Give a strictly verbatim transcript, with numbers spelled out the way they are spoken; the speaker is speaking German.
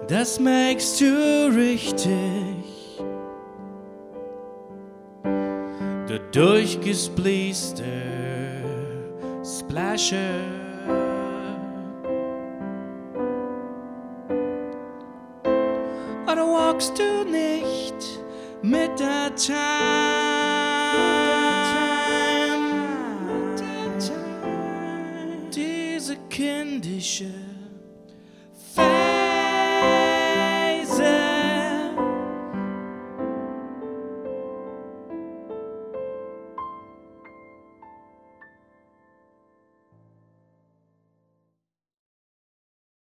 das magst du richtig. Der durchgesplieste Splasher. Oder walkst du nicht mit der Time? Diese kindische